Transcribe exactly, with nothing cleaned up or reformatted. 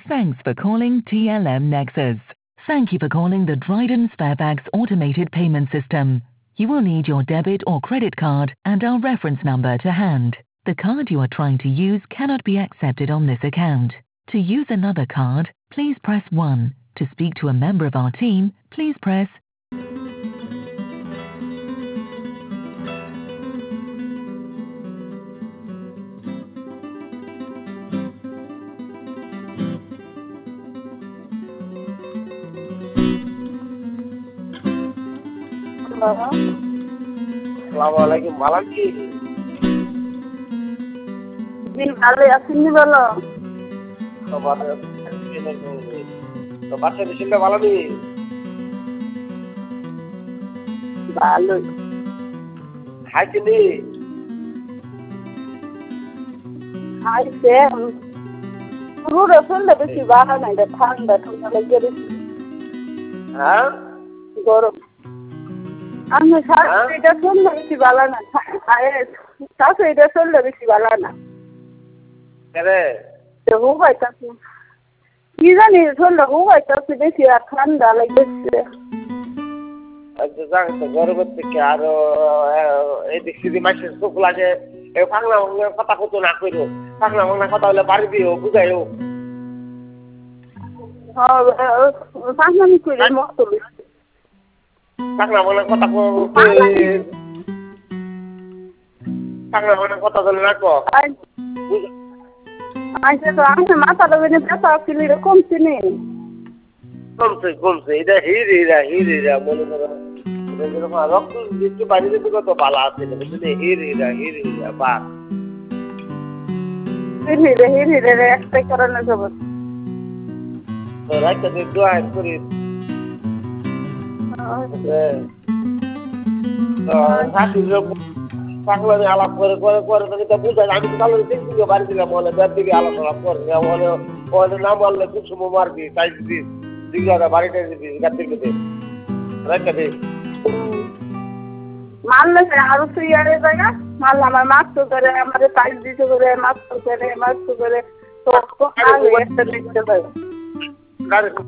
Thanks for calling T L M Nexus. Thank you for calling the Dryden Sparebags automated payment system. You will need your debit or credit card and our reference number to hand. The card you are trying to use cannot be accepted on this account. To use another card, please press one. To speak to a member of our team, please press আসসালামুয়ালাইকুম ভালো আছি জি ভালো আছেন বলো তো বাচ্চা বিশিলটা ভালো নেই ভালো খাইছি নি খাইছে পুরো শরীরটা বেশি ভালো নাই রে ঠান্ডা ঠান্ডা লেগে গেছে হ্যাঁ গরম আমি এটা শরীরটা বেশি ভালো না তাতে এটা শরীরটা বেশি ভালো না কেরে তো হুবাইতাছে কি জানি শরীরটা হুবাইতাছে বেশি আর ঠান্ডা লেগেছে আচ্ছা জানি তো গরমের থেকে আরো এই দিক সিদি মাসের চোখ লাগে এই পাগলা মাগলা কথা কত না করো পাগলা মাগলা কথা হলে বাড়ি দিও বুঝাইও হ্যাঁ পাগলামি করে মত পাগলা মাগলা কথা পাগলা মাগলা কথা বলে না কো আচ্ছা তো আমি মাথাটা বেনে ব্যথা ছিল এরকম চিনি কমছে কমছে এটা হিরে হিরা হিরে হিরা মনে করো রক্ত দিতে পারি দিতে কত ভালো আছে হিরে হিরা হিরে হিরা বা হিরে হিরে হিরে একটা কারণে যাব তো রাইতে দোয়া করি পাগলা আলাপ করে করে করে তো বুঝাই আমি তো তাহলে দিকে বাড়ি দিলাম বলে দেড় দিকে আলাপ আলাপ করে বলে বলে না বললে খুব সময় মারবি তাই দিবি দিকে বাড়িটা দিবি গাছের মধ্যে রাইতে দে মারলে আরো তো ইয়ারে জায়গা মারলে আমার মাছ তো করে আমাদের টাইস দিতে করে মাছ তো করে মাছ তো করে তো একটা দেখতে পাই